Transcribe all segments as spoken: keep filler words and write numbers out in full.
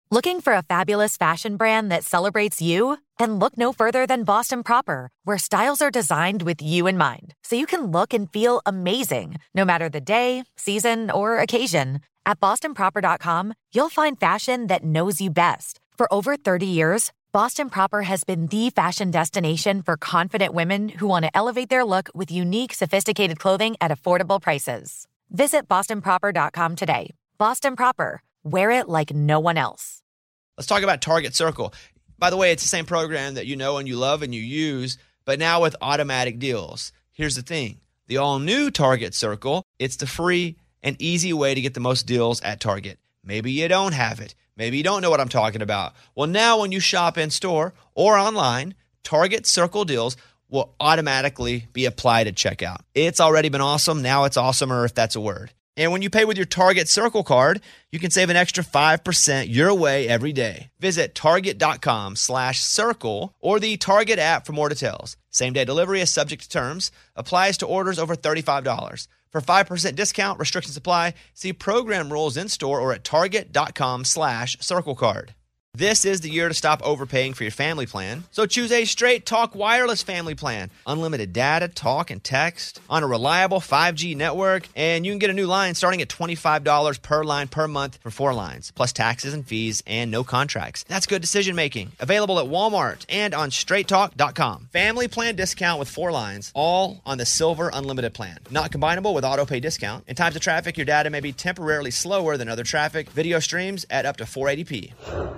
Looking for a fabulous fashion brand that celebrates you? Then look no further than Boston Proper, where styles are designed with you in mind, so you can look and feel amazing, no matter the day, season, or occasion. At boston proper dot com, you'll find fashion that knows you best. For over thirty years, Boston Proper has been the fashion destination for confident women who want to elevate their look with unique, sophisticated clothing at affordable prices. Visit boston proper dot com today. Boston Proper. Wear it like no one else. Let's talk about Target Circle. By the way, it's the same program that you know and you love and you use, but now with automatic deals. Here's the thing. The all-new Target Circle, it's the free and easy way to get the most deals at Target. Maybe you don't have it. Maybe you don't know what I'm talking about. Well, now when you shop in-store or online, Target Circle deals will automatically be applied at checkout. It's already been awesome. Now it's awesomer, if that's a word. And when you pay with your Target Circle card, you can save an extra five percent your way every day. Visit target.com slash circle or the Target app for more details. Same-day delivery is subject to terms. Applies to orders over thirty-five dollars. For five percent discount, restrictions apply. See program rules in-store or at target.com slash circle card. This is the year to stop overpaying for your family plan. So choose a Straight Talk Wireless family plan. Unlimited data, talk, and text on a reliable five G network. And you can get a new line starting at twenty-five dollars per line per month for four lines, plus taxes and fees and no contracts. That's good decision making. Available at Walmart and on straight talk dot com. Family plan discount with four lines, all on the Silver Unlimited plan. Not combinable with auto pay discount. In times of traffic, your data may be temporarily slower than other traffic. Video streams at up to four eighty p.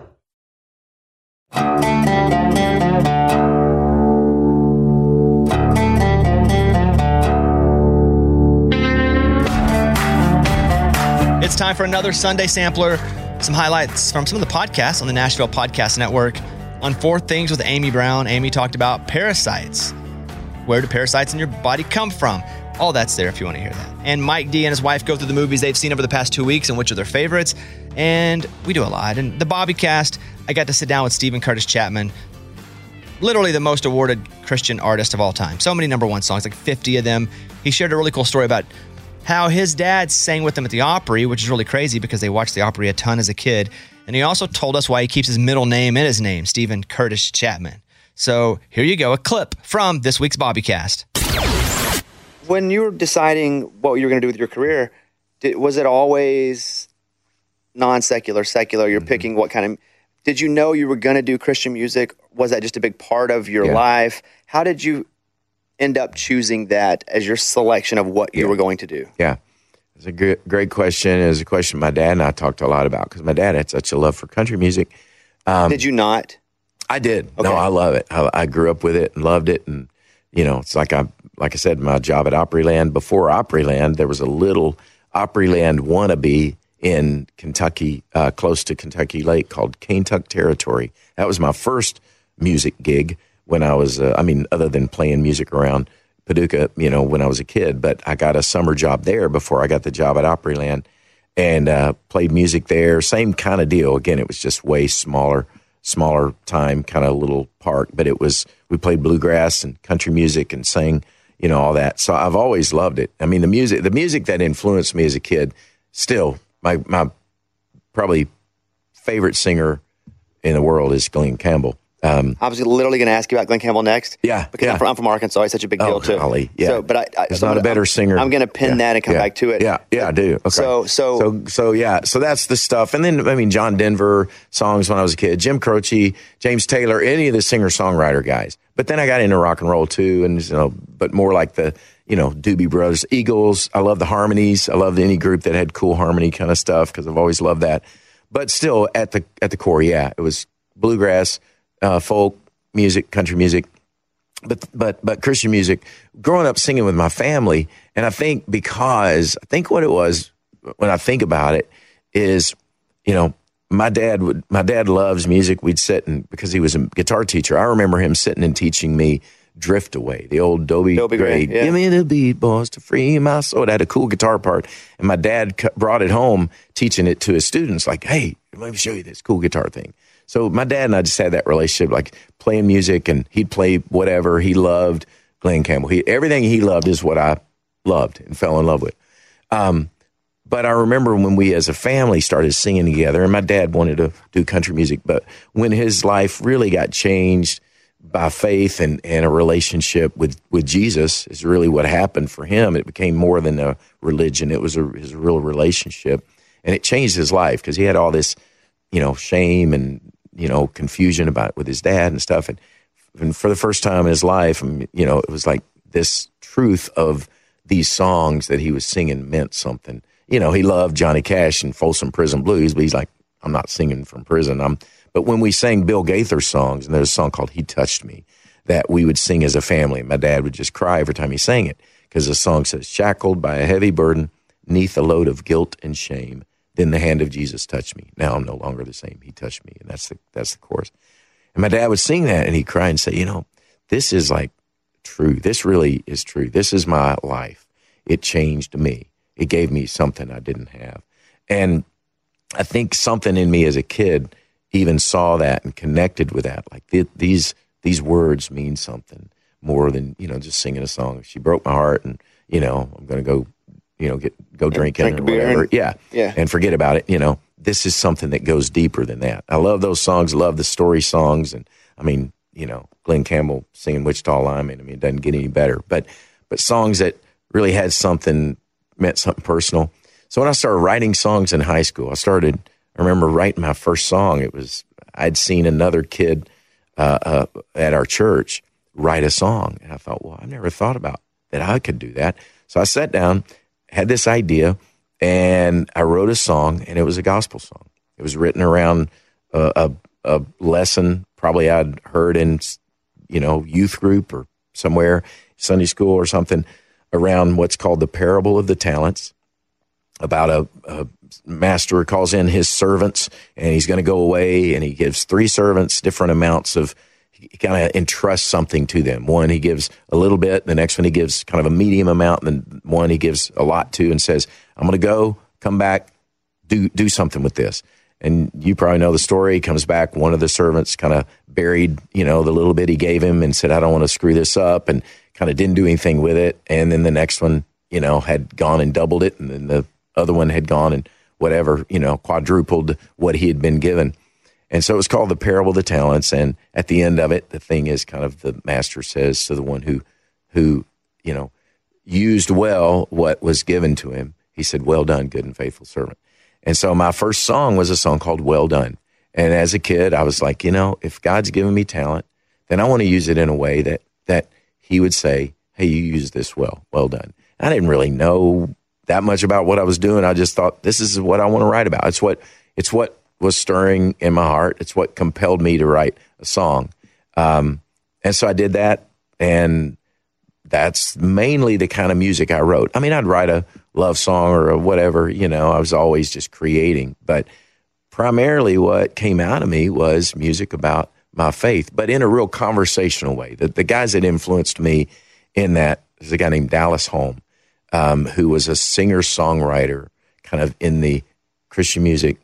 It's time for another Sunday Sampler. Some highlights from some of the podcasts on the Nashville Podcast Network. On Four Things with Amy Brown, Amy talked about parasites. Where do parasites in your body come from? All that's there if you want to hear that. And Mike D and his wife go through the movies they've seen over the past two weeks and which are their favorites. And we do a lot. And the Bobby Cast, I got to sit down with Stephen Curtis Chapman, literally the most awarded Christian artist of all time. So many number one songs, like fifty of them. He shared a really cool story about how his dad sang with them at the Opry, which is really crazy because they watched the Opry a ton as a kid. And he also told us why he keeps his middle name in his name, Stephen Curtis Chapman. So here you go, a clip from this week's Bobby Cast. When you were deciding what you were going to do with your career, did, was it always non-secular, secular? You're mm-hmm. picking what kind of... Did you know you were going to do Christian music? Was that just a big part of your yeah. life? How did you end up choosing that as your selection of what you yeah. were going to do? Yeah. It's a great, great question. It's a question my dad and I talked a lot about because my dad had such a love for country music. Um, did you not? I did. Okay. No, I love it. I, I grew up with it and loved it. And, you know, it's like I, like I said, my job at Opryland. Before Opryland, there was a little Opryland wannabe in Kentucky, uh, close to Kentucky Lake, called Kaintuck Territory. That was my first music gig when I was, uh, I mean, other than playing music around Paducah, you know, when I was a kid. But I got a summer job there before I got the job at Opryland and uh, played music there. Same kind of deal. Again, it was just way smaller, smaller time kind of little park. But it was, we played bluegrass and country music and sang, you know, all that. So I've always loved it. I mean, the music, the music that influenced me as a kid, still, my my probably favorite singer in the world is Glenn Campbell. Um, I was literally going to ask you about Glenn Campbell next. Yeah, because yeah. I'm, from, I'm from Arkansas. It's such a big deal oh, too. Golly, yeah, so, but I, I, there's so not a better I'm, singer. I'm going to pin yeah, that and come yeah, back to it. Yeah, yeah, I do. Okay. So, so, so, so, yeah. So that's the stuff. And then, I mean, John Denver songs when I was a kid, Jim Croce, James Taylor, any of the singer-songwriter guys. But then I got into rock and roll too, and you know, but more like the, you know, Doobie Brothers, Eagles. I love the harmonies. I loved any group that had cool harmony kind of stuff because I've always loved that. But still, at the at the core, yeah, it was bluegrass, uh, folk music, country music, but but but Christian music. Growing up singing with my family, and I think because I think what it was when I think about it is, you know, my dad would my dad loves music. We'd sit and because he was a guitar teacher, I remember him sitting and teaching me Drift Away, the old Dobie, Dobie Gray. Gray, yeah. Give me the beat, boys, to free my soul. It had a cool guitar part. And my dad cu- brought it home, teaching it to his students, like, hey, let me show you this cool guitar thing. So my dad and I just had that relationship, like playing music, and he'd play whatever he loved. Glenn Campbell, he, everything he loved is what I loved and fell in love with. Um, but I remember when we as a family started singing together, and my dad wanted to do country music, but when his life really got changed by faith and, and a relationship with, with Jesus is really what happened for him. It became more than a religion. It was a, his real relationship, and it changed his life because he had all this, you know, shame and, you know, confusion about it with his dad and stuff. And, and for the first time in his life, you know, it was like this truth of these songs that he was singing meant something. You know, he loved Johnny Cash and Folsom Prison Blues, but he's like, I'm not singing from prison. I'm, but when we sang Bill Gaither songs, and there's a song called He Touched Me, that we would sing as a family. My dad would just cry every time he sang it, because the song says, shackled by a heavy burden, neath a load of guilt and shame, then the hand of Jesus touched me. Now I'm no longer the same. He touched me. And that's the, that's the chorus. And my dad would sing that, and he'd cry and say, you know, this is like true. This really is true. This is my life. It changed me. It gave me something I didn't have. And I think something in me as a kid even saw that and connected with that. Like th- these these words mean something more than, you know, just singing a song. She broke my heart, and, you know, I'm going to go, you know, get go drinking drink or a beer whatever. and, yeah. yeah. And forget about it. You know, this is something that goes deeper than that. I love those songs. I love the story songs. And I mean, you know, Glenn Campbell singing Wichita Lineman. I mean, it doesn't get any better. But but songs that really had something, meant something personal. So when I started writing songs in high school, I started, I remember writing my first song. It was, I'd seen another kid uh, uh, at our church write a song. And I thought, well, I never thought about that I could do that. So I sat down, had this idea, and I wrote a song, and it was a gospel song. It was written around a, a, a lesson probably I'd heard in, you know, youth group or somewhere, Sunday school or something, around what's called the parable of the talents, about a, a master calls in his servants, and he's going to go away, and he gives three servants different amounts of, he kind of entrusts something to them. One, he gives a little bit. The next one, he gives kind of a medium amount. And then one, he gives a lot to, and says, I'm going to go, come back, do do something with this. And you probably know the story. He comes back. One of the servants kind of buried, you know, the little bit he gave him and said, I don't want to screw this up, and kind of didn't do anything with it. And then the next one, you know, had gone and doubled it. And then the other one had gone and whatever, you know, quadrupled what he had been given. And so it was called the parable of the talents. And at the end of it, the thing is kind of the master says to the one who, who, you know, used well what was given to him, he said, well done, good and faithful servant. And so my first song was a song called Well Done. And as a kid, I was like, you know, if God's given me talent, then I want to use it in a way that, that he would say, hey, you used this well, well done. I didn't really know that much about what I was doing. I just thought, this is what I want to write about. It's what, it's what was stirring in my heart. It's what compelled me to write a song. Um, and so I did that. And that's mainly the kind of music I wrote. I mean, I'd write a love song or a whatever, you know, I was always just creating. But primarily what came out of me was music about my faith, but in a real conversational way. The, the guys that influenced me in that is a guy named Dallas Holm, um, who was a singer-songwriter kind of in the Christian music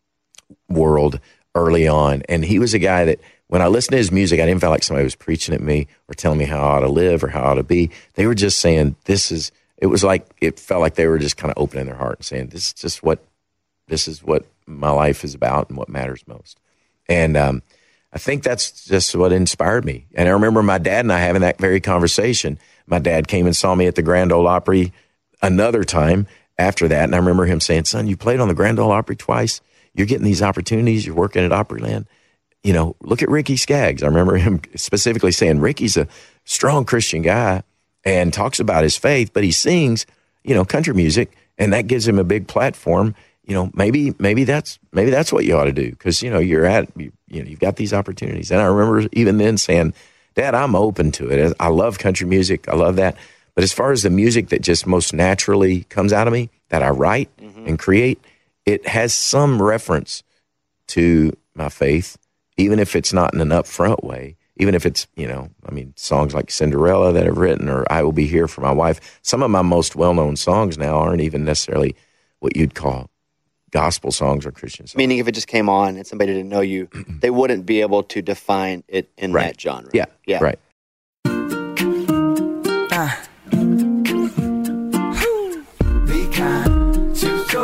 world early on. And he was a guy that when I listened to his music, I didn't feel like somebody was preaching at me or telling me how I ought to live or how I ought to be. They were just saying, this is, it was like, it felt like they were just kind of opening their heart and saying, this is just what, this is what my life is about and what matters most. And um, I think that's just what inspired me. And I remember my dad and I having that very conversation. My dad came and saw me at the Grand Ole Opry another time after that. And I remember him saying, son, you played on the Grand Ole Opry twice. You're getting these opportunities. You're working at Opryland. You know, look at Ricky Skaggs. I remember him specifically saying, Ricky's a strong Christian guy and talks about his faith, but he sings, you know, country music, and that gives him a big platform. You know, maybe, maybe that's, maybe that's what you ought to do. Cause you know, you're at, you, you know, you've got these opportunities. And I remember even then saying, Dad, I'm open to it. I love country music. I love that. But as far as the music that just most naturally comes out of me, that I write mm-hmm. and create, it has some reference to my faith, even if it's not in an upfront way, even if it's, you know, I mean, songs like Cinderella that I've written or I Will Be Here for My Wife. Some of my most well-known songs now aren't even necessarily what you'd call gospel songs or Christian songs. Meaning if it just came on and somebody didn't know you, they wouldn't be able to define it in right. that genre. Yeah, yeah. Right. Uh. Be kind to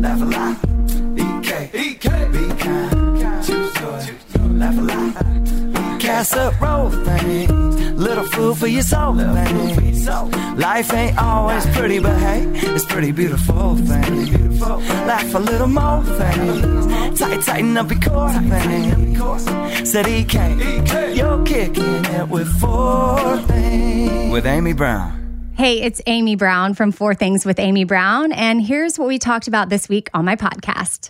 laugh a lot. E K, E K, be kind, choose joy, laugh a lot. Casserole things, little food for your soul, man. Life ain't always pretty, but hey, it's pretty beautiful, thing. Laugh a little more, thing. Tight, tighten up your core, thing. Said E K, you're kicking it with four things. With Amy Brown. Hey, it's Amy Brown from Four Things with Amy Brown, and here's what we talked about this week on my podcast.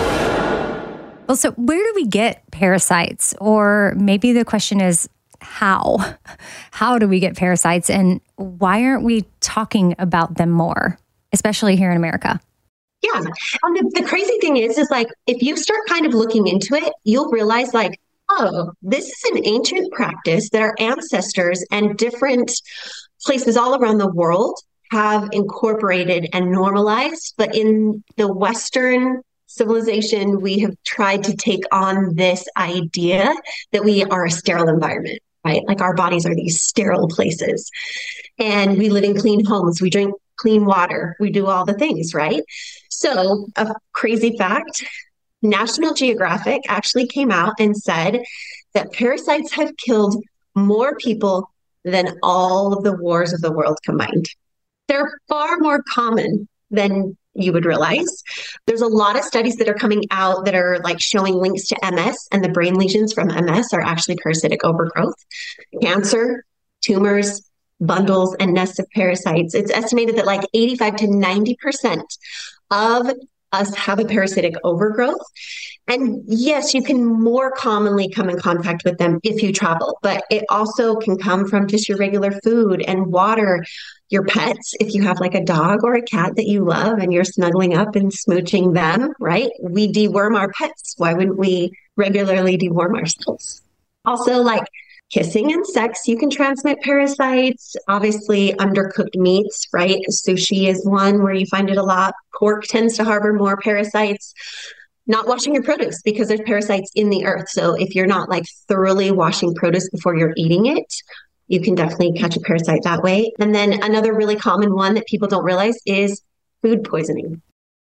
Well, so where do we get parasites? Or maybe the question is, how? How do we get parasites, and why aren't we talking about them more, especially here in America? Yeah. And the, the crazy thing is, is like, if you start kind of looking into it, you'll realize like, oh, this is an ancient practice that our ancestors and different places all around the world have incorporated and normalized. But in the Western civilization, we have tried to take on this idea that we are a sterile environment, right? Like our bodies are these sterile places, and we live in clean homes. We drink clean water. We do all the things, right? So a crazy fact, National Geographic actually came out and said that parasites have killed more people than all of the wars of the world combined. They're far more common than you would realize. There's a lot of studies that are coming out that are like showing links to M S, and the brain lesions from M S are actually parasitic overgrowth. Cancer, tumors, bundles, and nests of parasites. It's estimated that like eighty-five to ninety percent of us have a parasitic overgrowth. And yes, you can more commonly come in contact with them if you travel, but it also can come from just your regular food and water. Your pets, if you have like a dog or a cat that you love and you're snuggling up and smooching them, right? We deworm our pets. Why wouldn't we regularly deworm ourselves? Also, like kissing and sex, you can transmit parasites. Obviously, undercooked meats, right? Sushi is one where you find it a lot. Pork tends to harbor more parasites. Not washing your produce because there's parasites in the earth. So if you're not like thoroughly washing produce before you're eating it, you can definitely catch a parasite that way. And then another really common one that people don't realize is food poisoning.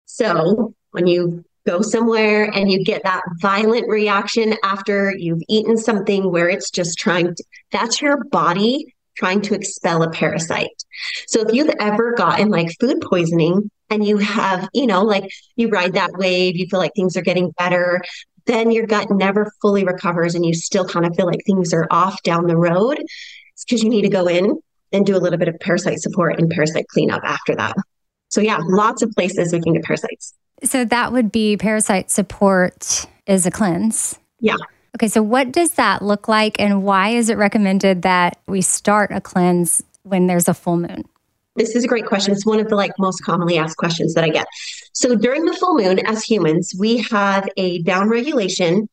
So when you go somewhere and you get that violent reaction after you've eaten something where it's just trying to, that's your body trying to expel a parasite. So if you've ever gotten like food poisoning and you have, you know, like you ride that wave, you feel like things are getting better, then your gut never fully recovers and you still kind of feel like things are off down the road. It's because you need to go in and do a little bit of parasite support and parasite cleanup after that. So yeah, lots of places we can get parasites. So that would be parasite support is a cleanse. Yeah. Okay, so what does that look like, and why is it recommended that we start a cleanse when there's a full moon? This is a great question. It's one of the like most commonly asked questions that I get. So during the full moon, as humans, we have a downregulation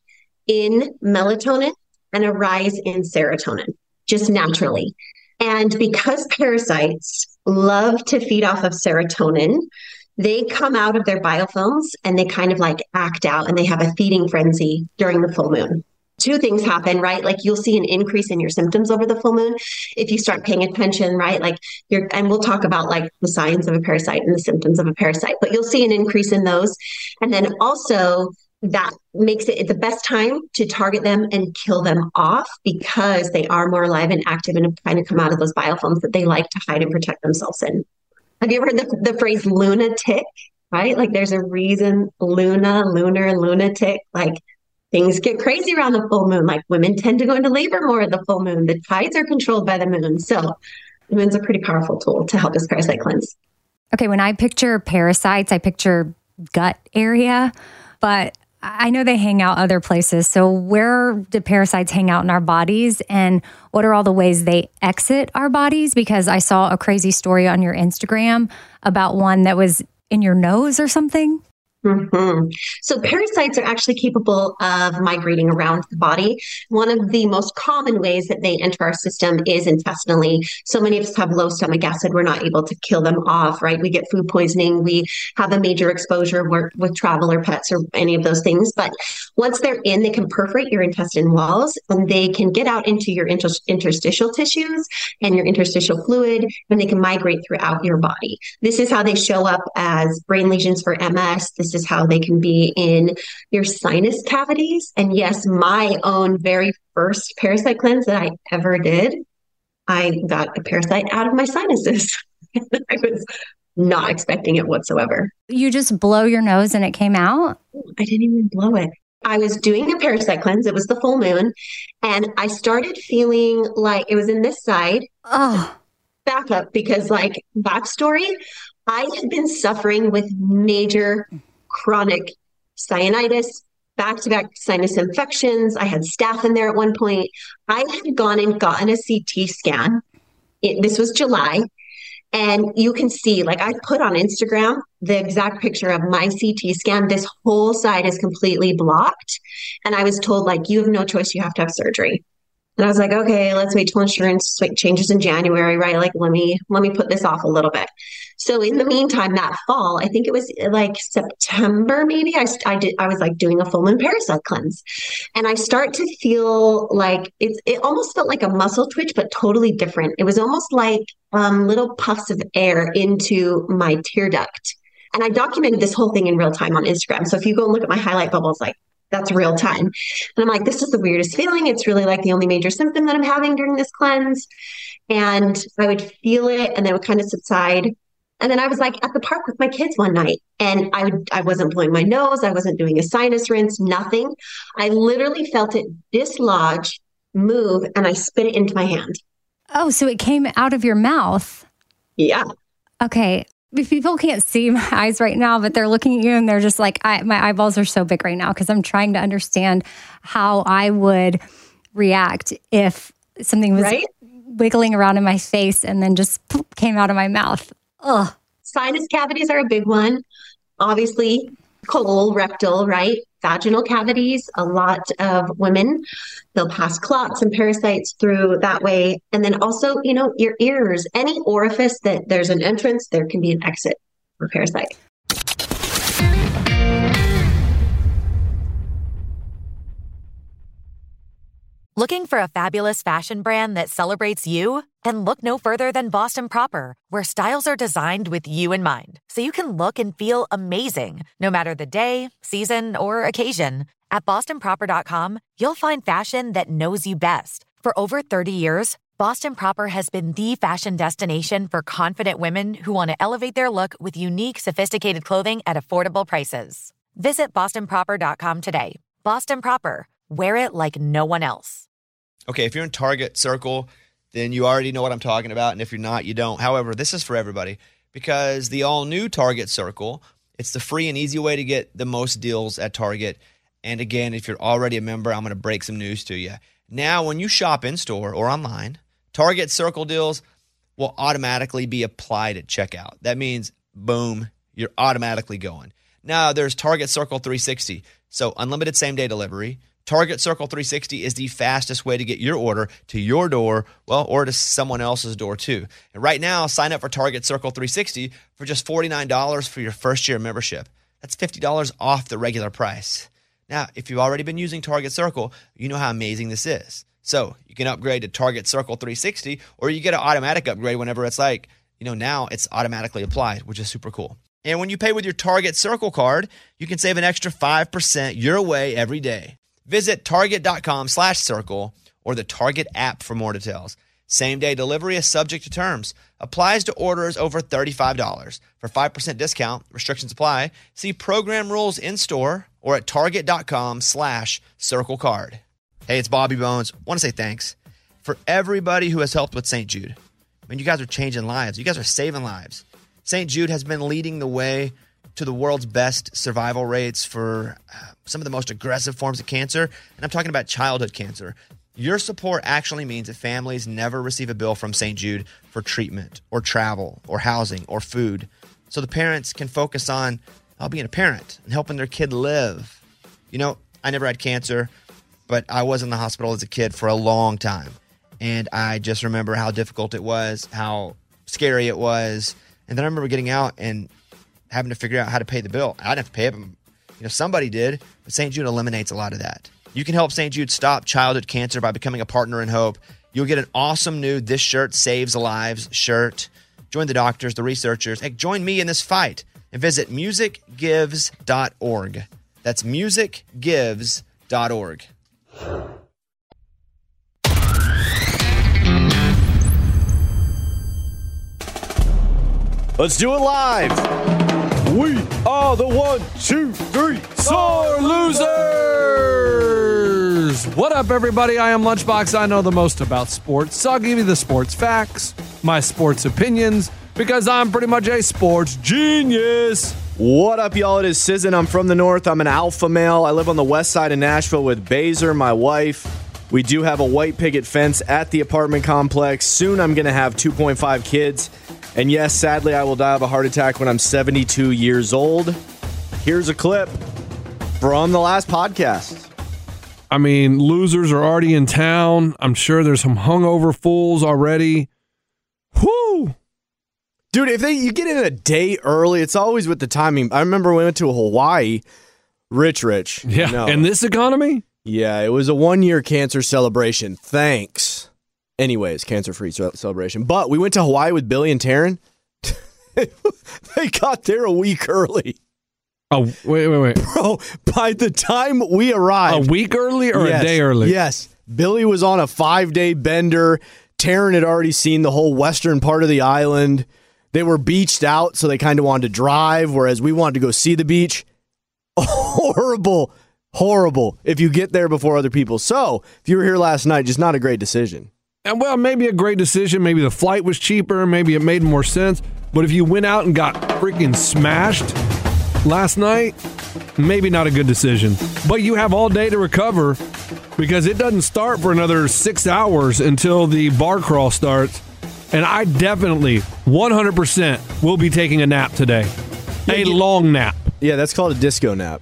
in melatonin and a rise in serotonin, just naturally. And because parasites love to feed off of serotonin, they come out of their biofilms and they kind of like act out and they have a feeding frenzy during the full moon. Two things happen, right? Like you'll see an increase in your symptoms over the full moon if you start paying attention, right? Like you're, and we'll talk about like the signs of a parasite and the symptoms of a parasite, but you'll see an increase in those. And then also that makes it the best time to target them and kill them off because they are more alive and active and kind of come out of those biofilms that they like to hide and protect themselves in. Have you ever heard the, the phrase lunatic, right? Like there's a reason Luna, lunar, lunatic, like things get crazy around the full moon. Like women tend to go into labor more at the full moon. The tides are controlled by the moon. So the moon's a pretty powerful tool to help us parasite cleanse. Okay, when I picture parasites, I picture gut area, but I know they hang out other places. So where do parasites hang out in our bodies, and what are all the ways they exit our bodies? Because I saw a crazy story on your Instagram about one that was in your nose or something. Mm-hmm. So parasites are actually capable of migrating around the body. One of the most common ways that they enter our system is intestinally. So many of us have low stomach acid. We're not able to kill them off, right? We get food poisoning. We have a major exposure with, with travel or pets or any of those things. But once they're in, they can perforate your intestine walls and they can get out into your inter- interstitial tissues and your interstitial fluid, and they can migrate throughout your body. This is how they show up as brain lesions for M S. This just as how they can be in your sinus cavities. And yes, my own very first parasite cleanse that I ever did, I got a parasite out of my sinuses. I was not expecting it whatsoever. You just blow your nose and it came out? I didn't even blow it. I was doing a parasite cleanse. It was the full moon. And I started feeling like it was in this side. Oh. Back up, because like backstory, I had been suffering with major chronic sinusitis, back-to-back sinus infections. I had staph in there at one point. I had gone and gotten a C T scan. It, this was July. And you can see, like I put on Instagram, the exact picture of my C T scan. This whole side is completely blocked. And I was told, like, you have no choice. You have to have surgery. And I was like, okay, let's wait till insurance changes in January, right? Like, let me, let me put this off a little bit. So in the meantime, that fall, I think it was like September, maybe I, I did, I was like doing a full moon parasite cleanse, and I start to feel like it's, it almost felt like a muscle twitch, but totally different. It was almost like um, little puffs of air into my tear duct. And I documented this whole thing in real time on Instagram. So if you go and look at my highlight bubbles, like, that's real time. And I'm like, this is the weirdest feeling. It's really like the only major symptom that I'm having during this cleanse. And I would feel it and then it would kind of subside. And then I was like at the park with my kids one night, and I would, I wasn't blowing my nose. I wasn't doing a sinus rinse, nothing. I literally felt it dislodge, move, and I spit it into my hand. Oh, so it came out of your mouth. Yeah. Okay. If people can't see my eyes right now, but they're looking at you and they're just like, I, my eyeballs are so big right now because I'm trying to understand how I would react if something was right? wiggling around in my face and then just poof, came out of my mouth. Ugh. Sinus cavities are a big one. Obviously, colorectal, right? Vaginal cavities. A lot of women, they'll pass clots and parasites through that way. And then also, you know, your ears, any orifice that there's an entrance, there can be an exit for parasite. Looking for a fabulous fashion brand that celebrates you? Then look no further than Boston Proper, where styles are designed with you in mind, so you can look and feel amazing, no matter the day, season, or occasion. At boston proper dot com, you'll find fashion that knows you best. For over thirty years, Boston Proper has been the fashion destination for confident women who want to elevate their look with unique, sophisticated clothing at affordable prices. Visit boston proper dot com today. Boston Proper. Wear it like no one else. Okay, if you're in Target Circle, then you already know what I'm talking about. And if you're not, you don't. However, this is for everybody because the all-new Target Circle, it's the free and easy way to get the most deals at Target. And again, if you're already a member, I'm going to break some news to you. Now, when you shop in-store or online, Target Circle deals will automatically be applied at checkout. That means, boom, you're automatically going. Now, there's Target Circle three sixty, so unlimited same-day delivery. Target Circle three sixty is the fastest way to get your order to your door, well, or to someone else's door too. And right now, sign up for Target Circle three sixty for just forty-nine dollars for your first year membership. That's fifty dollars off the regular price. Now, if you've already been using Target Circle, you know how amazing this is. So you can upgrade to Target Circle three sixty, or you get an automatic upgrade whenever it's like, you know, now it's automatically applied, which is super cool. And when you pay with your Target Circle card, you can save an extra five percent your way every day. Visit target.com slash circle or the Target app for more details. Same-day delivery is subject to terms. Applies to orders over thirty-five dollars. For five percent discount, restrictions apply. See program rules in-store or at target.com slash circle card. Hey, it's Bobby Bones. I want to say thanks for everybody who has helped with Saint Jude. I mean, you guys are changing lives. You guys are saving lives. Saint Jude has been leading the way to the world's best survival rates for uh, some of the most aggressive forms of cancer. And I'm talking about childhood cancer. Your support actually means that families never receive a bill from Saint Jude for treatment or travel or housing or food. So the parents can focus on uh, being a parent and helping their kid live. You know, I never had cancer, but I was in the hospital as a kid for a long time. And I just remember how difficult it was, how scary it was. And then I remember getting out and having to figure out how to pay the bill. I didn't have to pay it, but you know, somebody did. But Saint Jude eliminates a lot of that. You can help Saint Jude stop childhood cancer by becoming a partner in hope. You'll get an awesome new This Shirt Saves Lives shirt. Join the doctors, the researchers. Hey, join me in this fight. and visit music gives dot org. That's music gives dot org. Let's do it live. We are the one, two, three, sore losers. What up, everybody? I am Lunchbox. I know the most about sports, so I'll give you the sports facts, my sports opinions, because I'm pretty much a sports genius. What up, y'all? It is Sizzin. I'm from the north. I'm an alpha male. I live on the west side of Nashville with Baser, my wife. We do have a white picket fence at the apartment complex. Soon I'm going to have two point five kids. And yes, sadly, I will die of a heart attack when I'm seventy-two years old. Here's a clip from the last podcast. I mean, losers are already in town. I'm sure there's some hungover fools already. Whoo! Dude, if they you get in a day early, it's always with the timing. I remember we went to Hawaii. Rich, rich. Yeah, no. In this economy? Yeah, it was a one-year cancer celebration. Thanks. Anyways, cancer-free celebration. But we went to Hawaii with Billy and Taryn. They got there a week early. Oh, wait, wait, wait. Bro, by the time we arrived. A week early or yes, a day early? Yes. Billy was on a five-day bender. Taryn had already seen the whole western part of the island. They were beached out, so they kind of wanted to drive, whereas we wanted to go see the beach. Horrible, horrible if you get there before other people. So, if you were here last night, just not a great decision. And well, maybe a great decision. Maybe the flight was cheaper. Maybe it made more sense. But if you went out and got freaking smashed last night, maybe not a good decision. But you have all day to recover because it doesn't start for another six hours until the bar crawl starts. And I definitely, one hundred percent, will be taking a nap today. Yeah, a you, long nap. Yeah, that's called a disco nap.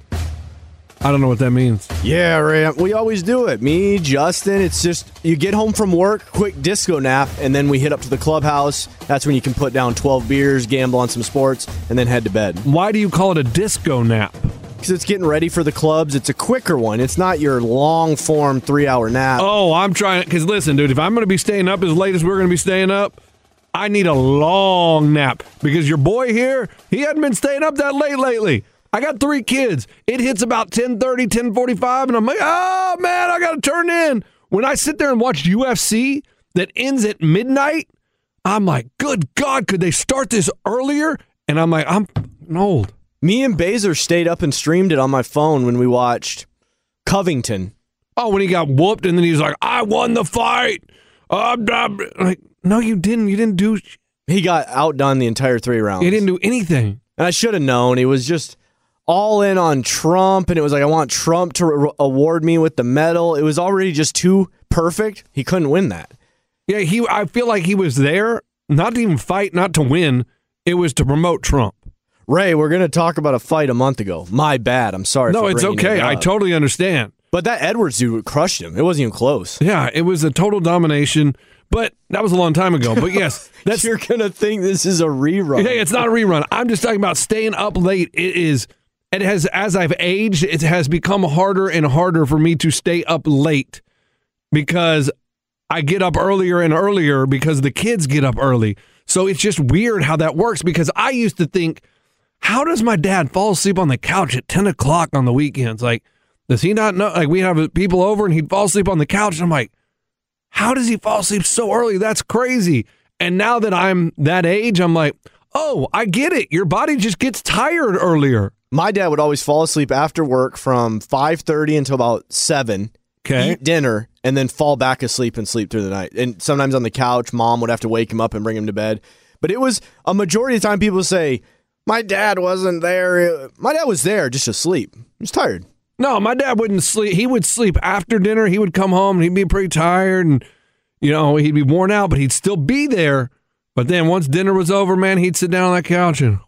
I don't know what that means. Yeah, right. We always do it. Me, Justin, it's just you get home from work, quick disco nap, and then we hit up to the clubhouse. That's when you can put down twelve beers, gamble on some sports, and then head to bed. Why do you call it a disco nap? Because it's getting ready for the clubs. It's a quicker one. It's not your long-form three-hour nap. Oh, I'm trying. Because listen, dude, if I'm going to be staying up as late as we're going to be staying up, I need a long nap. Because your boy here, he hadn't been staying up that late lately. I got three kids. It hits about ten thirty, ten forty-five, and I'm like, oh, man, I got to turn in. When I sit there and watch U F C that ends at midnight, I'm like, good God, could they start this earlier? And I'm like, I'm old. Me and Baser stayed up and streamed it on my phone when we watched Covington. Oh, when he got whooped, and then he was like, I won the fight. Uh, I'm like, no, you didn't. You didn't do. He got outdone the entire three rounds. He didn't do anything. And I should have known. He was just all in on Trump, and it was like, I want Trump to re- award me with the medal. It was already just too perfect. He couldn't win that. Yeah, he. I feel like he was there not to even fight, not to win. It was to promote Trump. Ray, we're going to talk about a fight a month ago. My bad. I'm sorry. No, for it's bringing okay. it I up. totally understand. But that Edwards dude crushed him. It wasn't even close. Yeah, it was a total domination. But that was a long time ago. But yes, that's you're going to think this is a rerun. Hey, it's not a rerun. I'm just talking about staying up late. It is. It has, as I've aged, it has become harder and harder for me to stay up late because I get up earlier and earlier because the kids get up early. So it's just weird how that works because I used to think, how does my dad fall asleep on the couch at ten o'clock on the weekends? Like, does he not know? Like, we have people over and he'd fall asleep on the couch. And I'm like, how does he fall asleep so early? That's crazy. And now that I'm that age, I'm like, oh, I get it. Your body just gets tired earlier. My dad would always fall asleep after work from five thirty until about seven, okay. Eat dinner, and then fall back asleep and sleep through the night. And sometimes on the couch, mom would have to wake him up and bring him to bed. But it was a majority of the time people say, my dad wasn't there. My dad was there, just asleep. He was tired. No, my dad wouldn't sleep. He would sleep after dinner. He would come home and he'd be pretty tired and, you know, he'd be worn out, but he'd still be there. But then once dinner was over, man, he'd sit down on that couch and...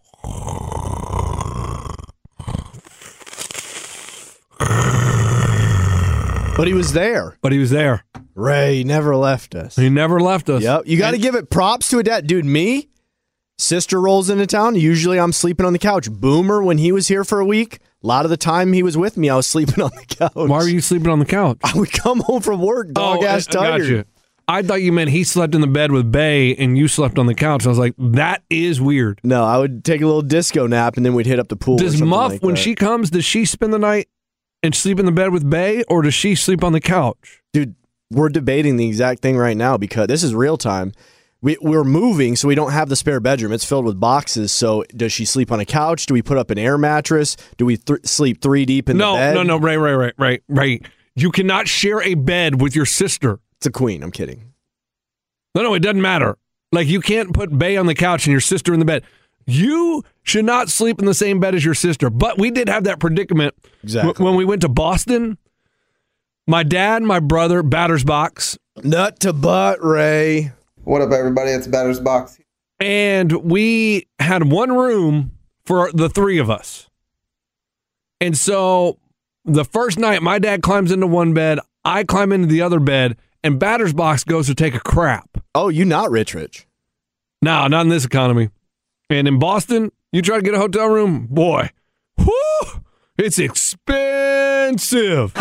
But he was there. But he was there. Ray never left us. He never left us. Yep. You got to give it props to a dad. Dude, me, sister rolls into town. Usually I'm sleeping on the couch. Boomer, when he was here for a week, a lot of the time he was with me, I was sleeping on the couch. Why were you sleeping on the couch? I would come home from work, dog oh, ass I, I tired. got you. I thought you meant he slept in the bed with Bay and you slept on the couch. I was like, that is weird. No, I would take a little disco nap and then we'd hit up the pool. Does or Muff, like when that. she comes, does she spend the night and sleep in the bed with Bay, or does she sleep on the couch? Dude, we're debating the exact thing right now because this is real time. We, we're moving, so we don't have the spare bedroom. It's filled with boxes. So does she sleep on a couch? Do we put up an air mattress? Do we th- sleep three deep in no, the bed? No, no, no, right, right, right, right, right. You cannot share a bed with your sister. It's a queen. I'm kidding. No, no, it doesn't matter. Like, you can't put Bay on the couch and your sister in the bed. You should not sleep in the same bed as your sister. But we did have that predicament exactly. w- when we went to Boston. My dad, my brother, Batter's Box. Nut to butt, Ray. What up, everybody? It's Batter's Box. And we had one room for the three of us. And so the first night, my dad climbs into one bed, I climb into the other bed, and Batter's Box goes to take a crap. Oh, you not rich, rich. No, not in this economy. And in Boston, you try to get a hotel room, boy, whoo, it's expensive.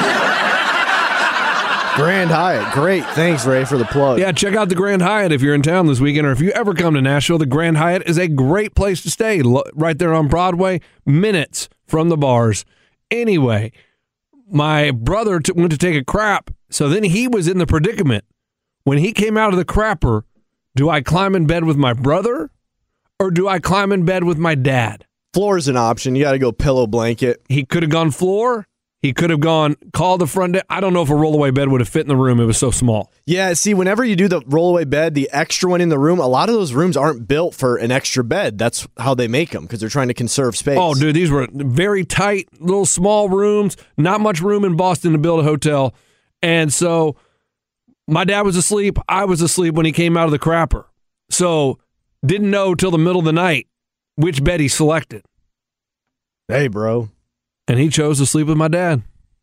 Grand Hyatt. Great. Thanks, Ray, for the plug. Yeah, check out the Grand Hyatt if you're in town this weekend, or if you ever come to Nashville. The Grand Hyatt is a great place to stay, right there on Broadway, minutes from the bars. Anyway, my brother t- went to take a crap, so then he was in the predicament. When he came out of the crapper, do I climb in bed with my brother, or do I climb in bed with my dad? Floor is an option. You got to go pillow blanket. He could have gone floor. He could have gone, called the front desk. I don't know if a rollaway bed would have fit in the room. It was so small. Yeah, see, whenever you do the rollaway bed, the extra one in the room, a lot of those rooms aren't built for an extra bed. That's how they make them, because they're trying to conserve space. Oh, dude, these were very tight, little small rooms. Not much room in Boston to build a hotel. And so my dad was asleep. I was asleep when he came out of the crapper. So didn't know till the middle of the night which bed he selected. Hey, bro. And he chose to sleep with my dad.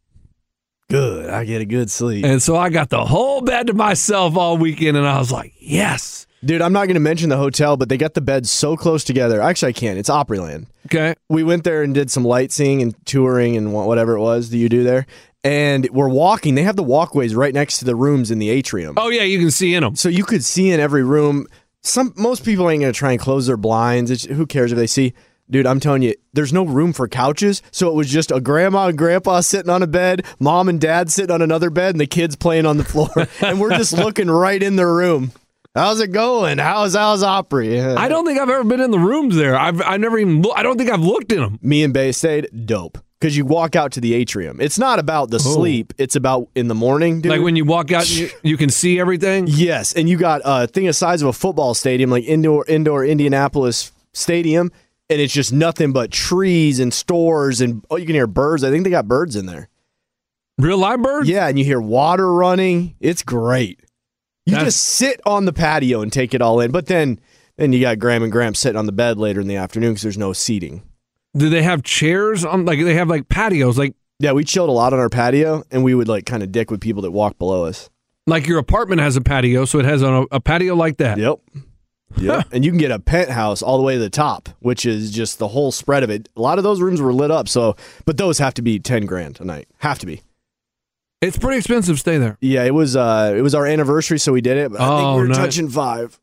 Good. I get a good sleep. And so I got the whole bed to myself all weekend, and I was like, yes. Dude, I'm not going to mention the hotel, but they got the beds so close together. Actually, I can. It's Opryland. Okay. We went there and did some light seeing and touring and whatever it was that you do there. And we're walking. They have the walkways right next to the rooms in the atrium. Oh, yeah, you can see in them. So you could see in every room. Some Most people ain't going to try and close their blinds. It's, who cares if they see? Dude, I'm telling you, there's no room for couches, so it was just a grandma and grandpa sitting on a bed, mom and dad sitting on another bed, and the kids playing on the floor. And we're just looking right in their room. How's it going? How's how's Opry? Yeah. I don't think I've ever been in the rooms there. I've I never even. Lo- I don't think I've looked in them. Me and Bay stayed dope because you walk out to the atrium. It's not about the oh. sleep. It's about in the morning, dude. Like when you walk out, you, you can see everything. Yes, and you got a thing the size of a football stadium, like indoor indoor Indianapolis Stadium. And it's just nothing but trees and stores, and oh, you can hear birds. I think they got birds in there. Real live birds? Yeah, and you hear water running. It's great. You That's... just sit on the patio and take it all in. But then, then you got Graham and Gramps sitting on the bed later in the afternoon because there's no seating. Do they have chairs on? Like they have like patios? Like yeah, we chilled a lot on our patio, and we would like kind of dick with people that walk below us. Like your apartment has a patio, so it has a, a patio like that. Yep. Yeah, and you can get a penthouse all the way to the top, which is just the whole spread of it. A lot of those rooms were lit up, so but those have to be ten grand a night. Have to be. It's pretty expensive to stay there. Yeah, it was. Uh, it was our anniversary, so we did it. But I oh, think we were nice. touching five.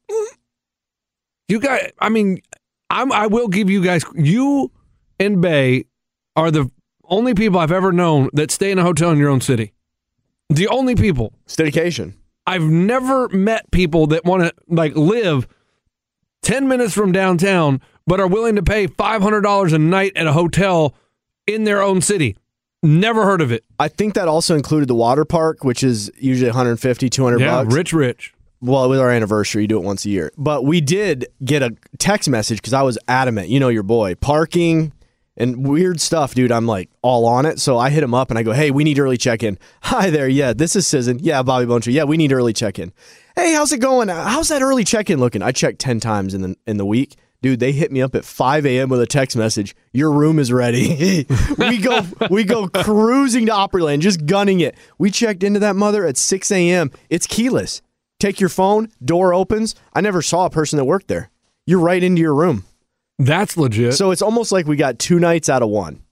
You guys, I mean, I'm. I will give you guys. You and Bay are the only people I've ever known that stay in a hotel in your own city. The only people. Staycation. I've never met people that want to like live ten minutes from downtown, but are willing to pay five hundred dollars a night at a hotel in their own city. Never heard of it. I think that also included the water park, which is usually one hundred fifty, two hundred yeah, bucks. rich, rich. Well, with our anniversary, you do it once a year. But we did get a text message because I was adamant. You know your boy. Parking and weird stuff, dude. I'm like all on it. So I hit him up and I go, hey, we need early check-in. Hi there. Yeah, this is Sizzin. Yeah, Bobby Boncher. Yeah, we need early check-in. Hey, how's it going? How's that early check-in looking? I checked ten times in the in the week. Dude, they hit me up at five a.m. with a text message. Your room is ready. we go we go cruising to Opryland, just gunning it. We checked into that mother at six a.m. It's keyless. Take your phone, door opens. I never saw a person that worked there. You're right into your room. That's legit. So it's almost like we got two nights out of one.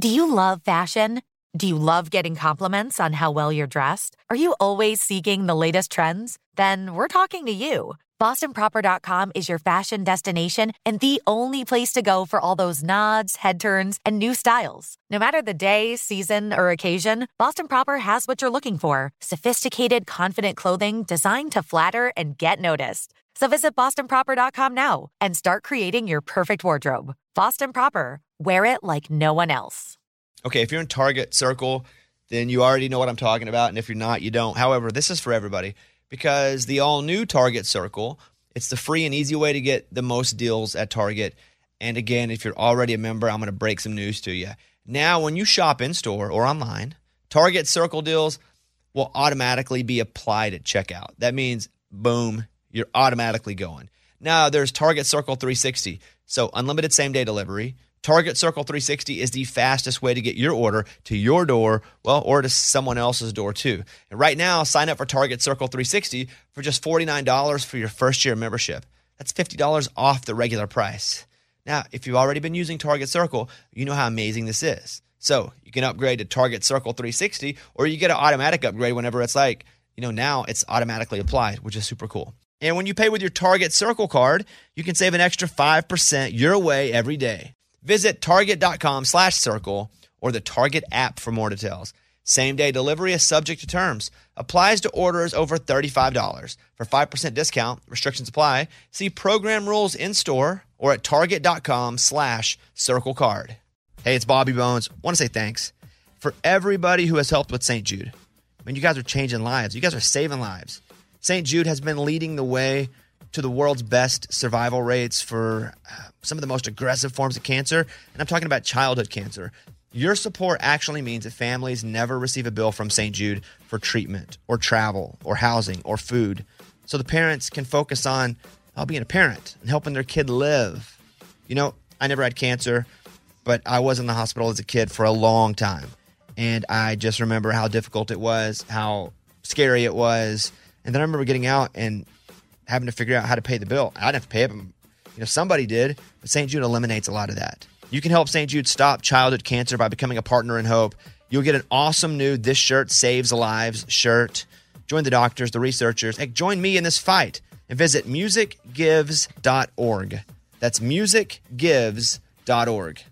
Do you love fashion? Do you love getting compliments on how well you're dressed? Are you always seeking the latest trends? Then we're talking to you. Boston Proper dot com is your fashion destination and the only place to go for all those nods, head turns, and new styles. No matter the day, season, or occasion, Boston Proper has what you're looking for. Sophisticated, confident clothing designed to flatter and get noticed. So visit Boston Proper dot com now and start creating your perfect wardrobe. Boston Proper. Wear it like no one else. Okay, if you're in Target Circle, then you already know what I'm talking about. And if you're not, you don't. However, this is for everybody. Because the all-new Target Circle, it's the free and easy way to get the most deals at Target. And again, if you're already a member, I'm going to break some news to you. Now, when you shop in-store or online, Target Circle deals will automatically be applied at checkout. That means, boom, you're automatically going. Now, there's Target Circle three sixty, so unlimited same-day delivery. Target Circle three sixty is the fastest way to get your order to your door, well, or to someone else's door too. And right now, sign up for Target Circle three sixty for just forty-nine dollars for your first year membership. That's fifty dollars off the regular price. Now, if you've already been using Target Circle, you know how amazing this is. So you can upgrade to Target Circle three sixty, or you get an automatic upgrade whenever it's like, you know, now it's automatically applied, which is super cool. And when you pay with your Target Circle card, you can save an extra five percent your way every day. Visit target.com slash circle or the Target app for more details. Same-day delivery is subject to terms. Applies to orders over thirty-five dollars. For five percent discount, restrictions apply. See program rules in-store or at target.com slash circle card. Hey, it's Bobby Bones. I want to say thanks for everybody who has helped with Saint Jude. I mean, you guys are changing lives. You guys are saving lives. Saint Jude has been leading the way to the world's best survival rates for some of the most aggressive forms of cancer. And I'm talking about childhood cancer. Your support actually means that families never receive a bill from Saint Jude for treatment or travel or housing or food. So the parents can focus on uh, being a parent and helping their kid live. You know, I never had cancer, but I was in the hospital as a kid for a long time. And I just remember how difficult it was, how scary it was. And then I remember getting out and having to figure out how to pay the bill. I didn't have to pay it, but you know, somebody did. But Saint Jude eliminates a lot of that. You can help Saint Jude stop childhood cancer by becoming a partner in hope. You'll get an awesome new This Shirt Saves Lives shirt. Join the doctors, the researchers. Hey, join me in this fight and visit music gives dot org. That's music gives dot org.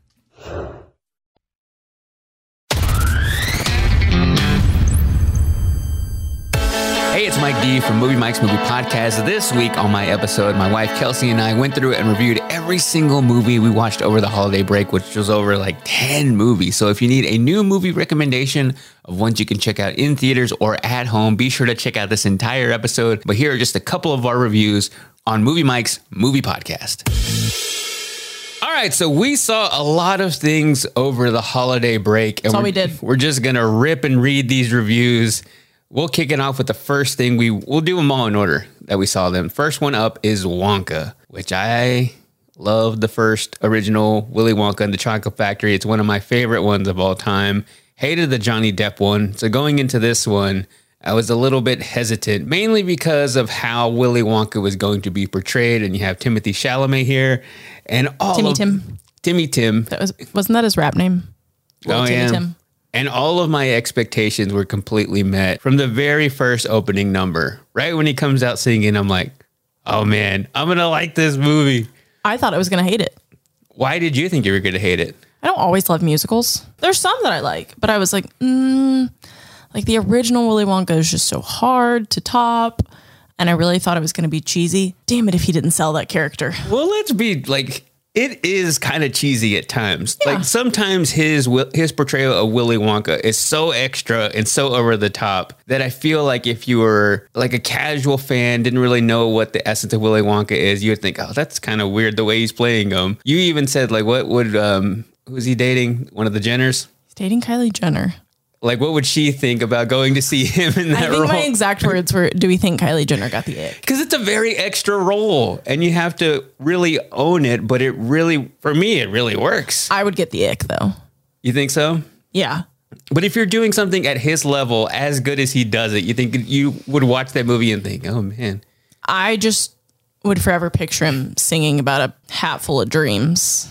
Hey, it's Mike D from Movie Mike's Movie Podcast. This week on my episode, my wife Kelsey and I went through and reviewed every single movie we watched over the holiday break, which was over like ten movies. So if you need a new movie recommendation of ones you can check out in theaters or at home, be sure to check out this entire episode. But here are just a couple of our reviews on Movie Mike's Movie Podcast. All right, so we saw a lot of things over the holiday break. And That's all we did. We're just going to rip and read these reviews. We'll kick it off with the first thing. We, we'll do them all in order that we saw them. First one up is Wonka, which I love the first original Willy Wonka and the Chocolate Factory. It's one of my favorite ones of all time. Hated the Johnny Depp one. So going into this one, I was a little bit hesitant, mainly because of how Willy Wonka was going to be portrayed. And you have Timothée Chalamet here. And all Timmy of, Tim. Timmy Tim. That was, wasn't that his rap name? Oh, Timmy yeah. Tim. And all of my expectations were completely met from the very first opening number. Right when he comes out singing, I'm like, oh man, I'm going to like this movie. I thought I was going to hate it. Why did you think you were going to hate it? I don't always love musicals. There's some that I like, but I was like, mm, like the original Willy Wonka is just so hard to top. And I really thought it was going to be cheesy. Damn it if he didn't sell that character. Well, let's be like... It is kind of cheesy at times. Yeah. Like sometimes his his portrayal of Willy Wonka is so extra and so over the top that I feel like if you were like a casual fan, didn't really know what the essence of Willy Wonka is, you would think, oh, that's kind of weird the way he's playing him. You even said like, what would, um, who's he dating? One of the Jenners? He's dating Kylie Jenner. Like, what would she think about going to see him in that I think role? my exact words were, do we think Kylie Jenner got the ick? Because it's a very extra role and you have to really own it. But it really, for me, it really works. I would get the ick, though. You think so? Yeah. But if you're doing something at his level, as good as he does it, you think you would watch that movie and think, oh, man. I just would forever picture him singing about a hat full of dreams.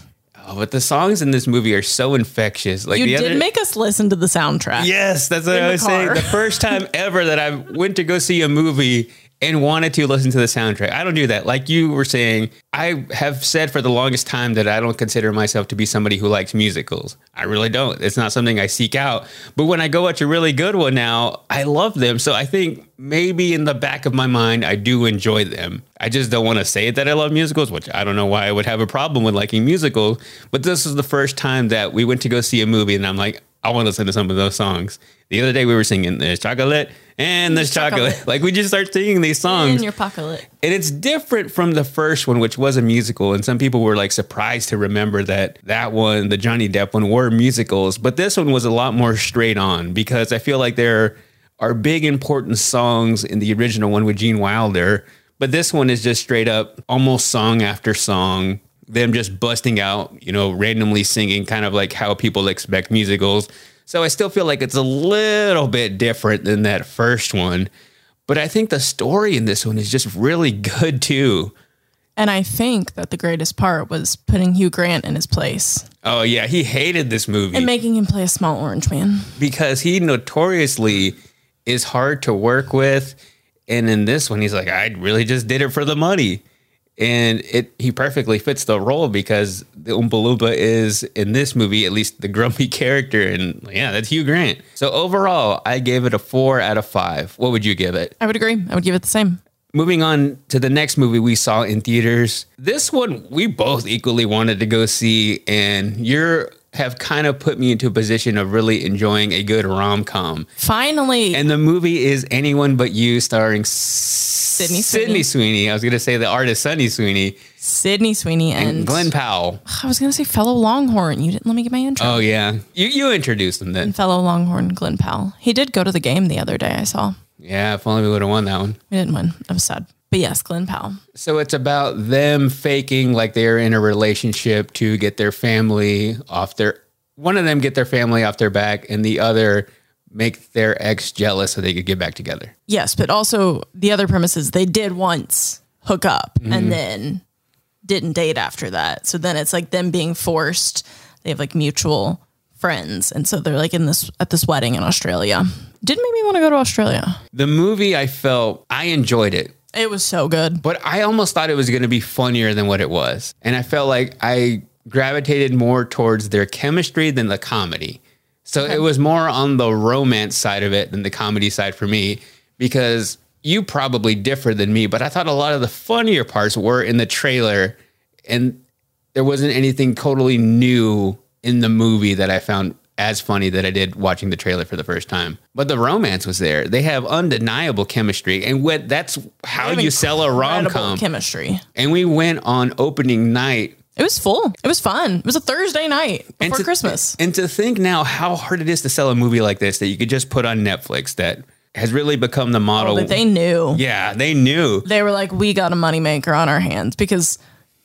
Oh, but the songs in this movie are so infectious. Like you the did other, make us listen to the soundtrack. Yes, that's what in I the was saying. car. The first time ever that I went to go see a movie and wanted to listen to the soundtrack. I don't do that. Like you were saying, I have said for the longest time that I don't consider myself to be somebody who likes musicals. I really don't. It's not something I seek out. But when I go watch a really good one now, I love them. So I think maybe in the back of my mind, I do enjoy them. I just don't want to say that I love musicals, which I don't know why I would have a problem with liking musicals. But this is the first time that we went to go see a movie and I'm like, I want to listen to some of those songs. The other day we were singing There's Chocolate and There's Chocolate. chocolate. Like we just start singing these songs. In your pocket. And it's different from the first one, which was a musical. And some people were like surprised to remember that that one, the Johnny Depp one, were musicals. But this one was a lot more straight on because I feel like there are big important songs in the original one with Gene Wilder. But this one is just straight up almost song after song. Them just busting out, you know, randomly singing, kind of like how people expect musicals. So I still feel like it's a little bit different than that first one. But I think the story in this one is just really good, too. And I think that the greatest part was putting Hugh Grant in his place. Oh, yeah. He hated this movie. And making him play a small orange man. Because he notoriously is hard to work with. And in this one, he's like, I really just did it for the money. And it he perfectly fits the role because the Oompa Loompa is, in this movie, at least the grumpy character. And yeah, that's Hugh Grant. So overall, I gave it a four out of five. What would you give it? I would agree. I would give it the same. Moving on to the next movie we saw in theaters. This one, we both equally wanted to go see. And you're have kind of put me into a position of really enjoying a good rom-com. Finally. And the movie is Anyone But You, starring Sydney Sweeney. Sydney Sweeney. I was going to say the artist Sydney Sweeney. Sydney Sweeney and, and Glenn Powell. I was going to say fellow Longhorn. You didn't let me get my intro. Oh, yeah. You you introduced him then. And fellow Longhorn Glenn Powell. He did go to the game the other day, I saw. Yeah, if only we would have won that one. We didn't win. I was sad. But yes, Glenn Powell. So it's about them faking like they're in a relationship to get their family off their... One of them get their family off their back and the other make their ex jealous so they could get back together. Yes, but also the other premise is they did once hook up mm-hmm. and then didn't date after that. So then it's like them being forced. They have like mutual friends. And so they're like in this at this wedding in Australia. Did make me want to go to Australia. The movie, I felt, I enjoyed it. It was so good. But I almost thought it was going to be funnier than what it was. And I felt like I gravitated more towards their chemistry than the comedy. So okay. It was more on the romance side of it than the comedy side for me, because you probably differ than me, but I thought a lot of the funnier parts were in the trailer and there wasn't anything totally new in the movie that I found as funny that I did watching the trailer for the first time. But the romance was there. They have undeniable chemistry. And what that's how you sell a rom-com. Chemistry. And we went on opening night. It was full. It was fun. It was a Thursday night before and to, Christmas. And to think now how hard it is to sell a movie like this that you could just put on Netflix that has really become the model. Oh, but they knew. Yeah, they knew. They were like, we got a moneymaker on our hands because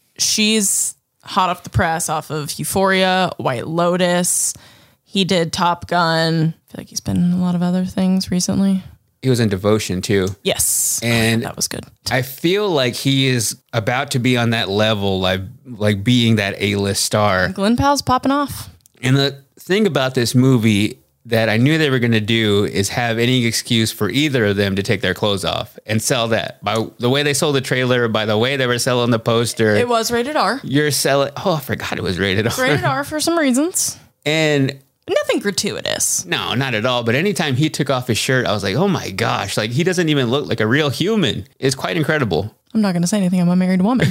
she's hot off the press off of Euphoria, White Lotus. He did Top Gun. I feel like he's been in a lot of other things recently. He was in Devotion too. Yes. And oh, that was good. I feel like he is about to be on that level, like like being that A-list star. Glenn Powell's popping off. And the thing about this movie that I knew they were going to do is have any excuse for either of them to take their clothes off and sell that. By the way they sold the trailer, by the way they were selling the poster. It was rated R. You're selling... Oh, I forgot it was rated R. Rated R for some reasons. And... Nothing gratuitous. No, not at all. But anytime he took off his shirt, I was like, oh my gosh, like he doesn't even look like a real human. It's quite incredible. I'm not going to say anything. I'm a married woman.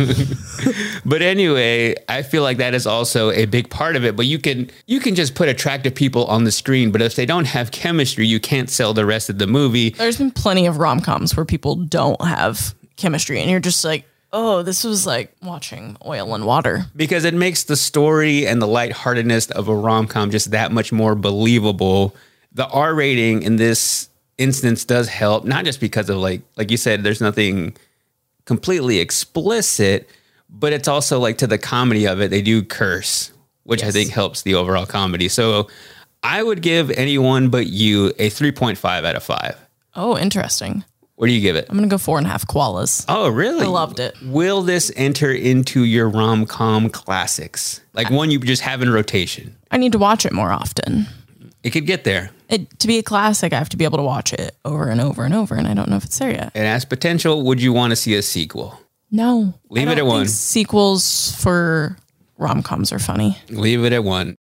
But anyway, I feel like that is also a big part of it. But you can you can just put attractive people on the screen. But if they don't have chemistry, you can't sell the rest of the movie. There's been plenty of rom-coms where people don't have chemistry. And you're just like, oh, this was like watching Oil and Water. Because it makes the story and the lightheartedness of a rom-com just that much more believable. The R rating in this instance does help, not just because of like, like you said, there's nothing completely explicit, but it's also like to the comedy of it, they do curse, which yes. I think helps the overall comedy. So I would give Anyone But You a three point five out of five. Oh, interesting. What do you give it? I'm going to go four and a half koalas. Oh, really? I loved it. Will this enter into your rom-com classics? Like one you just have in rotation? I need to watch it more often. It could get there. It, to be a classic, I have to be able to watch it over and over and over, and I don't know if it's there yet. It has potential. Would you want to see a sequel? No. Leave I it don't at think one. Sequels for rom-coms are funny. Leave it at one.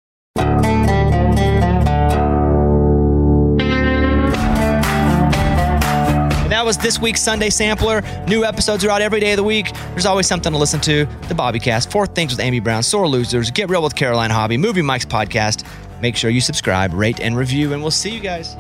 That was this week's Sunday Sampler. New episodes are out every day of the week. There's always something to listen to. The Bobbycast, Four Things with Amy Brown, Sore Losers, Get Real with Caroline Hobby, Movie Mike's podcast. Make sure you subscribe, rate, and review, and we'll see you guys.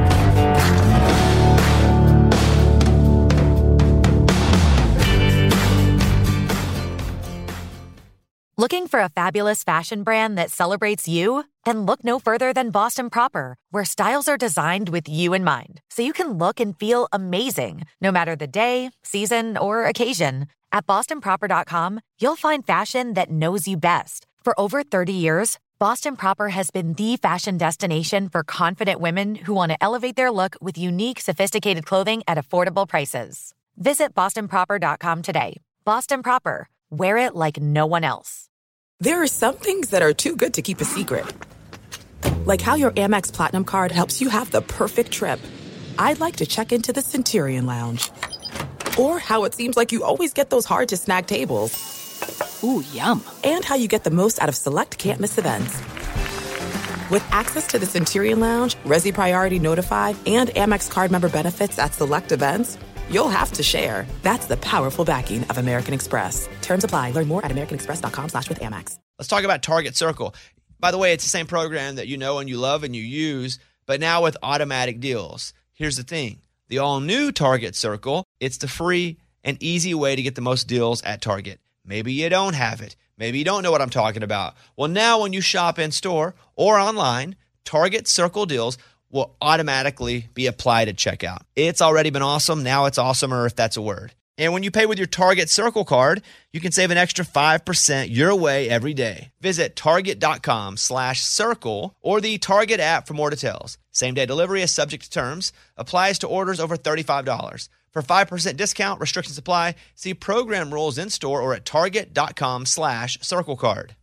Looking for a fabulous fashion brand that celebrates you? Then look no further than Boston Proper, where styles are designed with you in mind, so you can look and feel amazing, no matter the day, season, or occasion. At boston proper dot com, you'll find fashion that knows you best. For over thirty years, Boston Proper has been the fashion destination for confident women who want to elevate their look with unique, sophisticated clothing at affordable prices. Visit boston proper dot com today. Boston Proper. Wear it like no one else. There are some things that are too good to keep a secret. Like how your Amex Platinum card helps you have the perfect trip. I'd like to check into the Centurion Lounge. Or how it seems like you always get those hard-to-snag tables. Ooh, yum. And how you get the most out of select can't-miss events. With access to the Centurion Lounge, Resi Priority Notified, and Amex card member benefits at select events, you'll have to share. That's the powerful backing of American Express. Terms apply. Learn more at americanexpress.com slash with Amex. Let's talk about Target Circle. By the way, it's the same program that you know and you love and you use, but now with automatic deals. Here's the thing. The all-new Target Circle, it's the free and easy way to get the most deals at Target. Maybe you don't have it. Maybe you don't know what I'm talking about. Well, now when you shop in store or online, Target Circle deals will automatically be applied at checkout. It's already been awesome. Now it's awesomer, if that's a word. And when you pay with your Target Circle card, you can save an extra five percent your way every day. Visit target.com slash circle or the Target app for more details. Same-day delivery is subject to terms. Applies to orders over thirty-five dollars. For five percent discount, restrictions apply. See program rules in store or at target.com slash circle card.